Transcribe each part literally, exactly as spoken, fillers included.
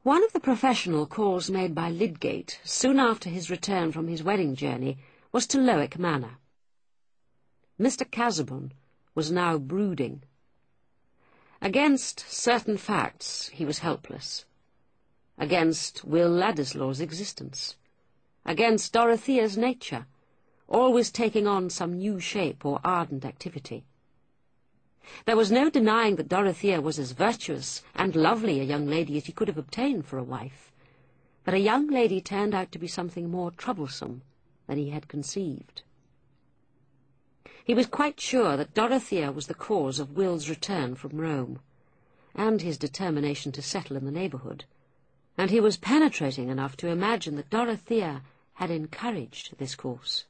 One of the professional calls made by Lydgate soon after his return from his wedding journey was to Lowick Manor. Mister Casaubon was now brooding. Against certain facts he was helpless. Against Will Ladislaw's existence. Against Dorothea's nature, always taking on some new shape or ardent activity. There was no denying that Dorothea was as virtuous and lovely a young lady as he could have obtained for a wife, but a young lady turned out to be something more troublesome than he had conceived. He was quite sure that Dorothea was the cause of Will's return from Rome, and his determination to settle in the neighbourhood, and he was penetrating enough to imagine that Dorothea had encouraged this course.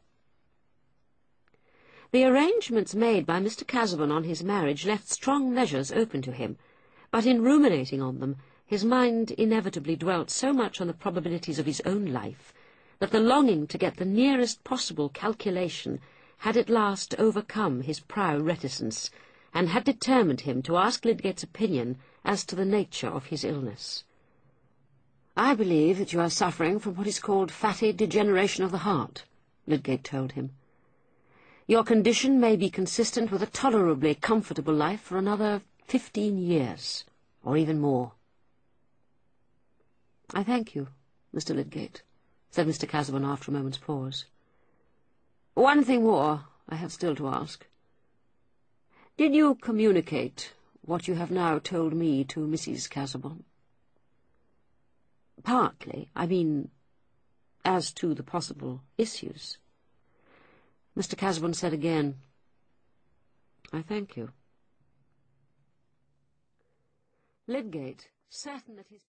The arrangements made by Mister Casaubon on his marriage left strong measures open to him, but in ruminating on them, his mind inevitably dwelt so much on the probabilities of his own life that the longing to get the nearest possible calculation had at last overcome his proud reticence, and had determined him to ask Lydgate's opinion as to the nature of his illness. "I believe that you are suffering from what is called fatty degeneration of the heart," Lydgate told him. "Your condition may be consistent with a tolerably comfortable life for another fifteen years, or even more." "I thank you, Mister Lydgate," said Mister Casaubon after a moment's pause. "One thing more I have still to ask. Did you communicate what you have now told me to Missus Casaubon?" "Partly. I mean, as to the possible issues." Mister Casaubon said again, "I thank you." Lydgate, certain that his